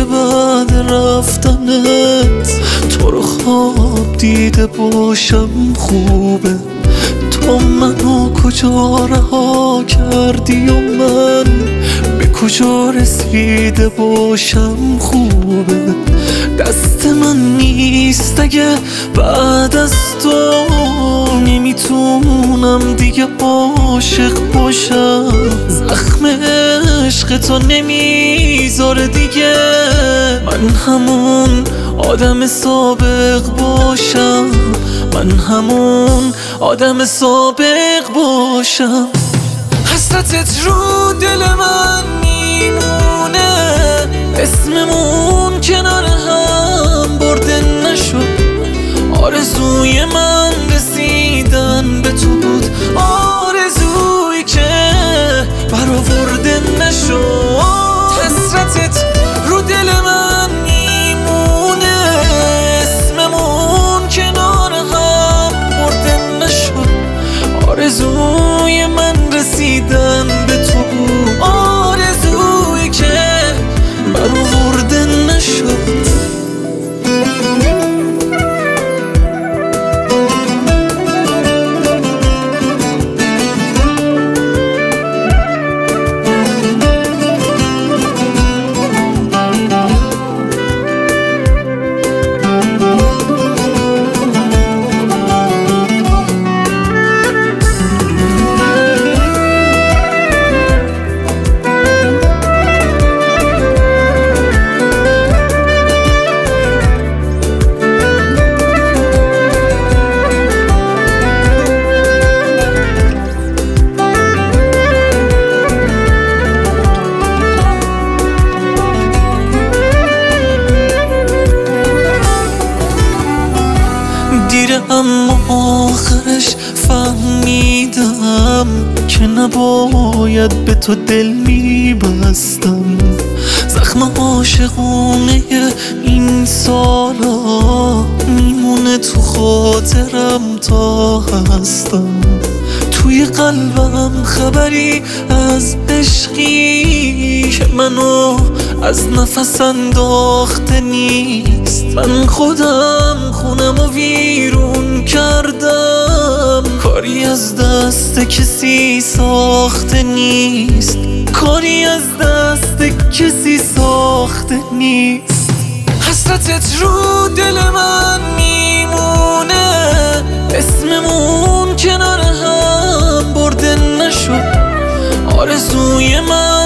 بعد رفتنت تو رو خواب دیده باشم خوبه. تو منو کجا رها کردی و من به کجا رسیده باشم خوبه. دست من نیست اگه بعد از تو نمیتونم دیگه عاشق باشم. زخم عشق تو نمیذاره دیگه من همون آدم سابق باشم. من همون آدم سابق باشم. حسرتت رو دل من میمونه، اسممون کنار هم برده نشد. آرزوی من رسیدن به تو بود، آرزویی که برآورده نشد. حسرتت رو دل من میمونه، اسممون کنار هم برده نشد. آرزوی من رسیدن به تو بود، آرزویی که برآورده نشد. دیره اما آخرش فهمیدم که نباید به تو دل میبستم. زخم عاشقونه این سالا میمونه تو خاطرم تا هستم. توی قلبم خبری از عشقی که منو از نفس انداخته نیست. من خودم خونم و ویرون کردم، کاری از دست کسی ساخته نیست. کاری از دست کسی ساخته نیست. حسرتت رو دل من میمونه، اسممون کنار هم برده نشد. آرزوی من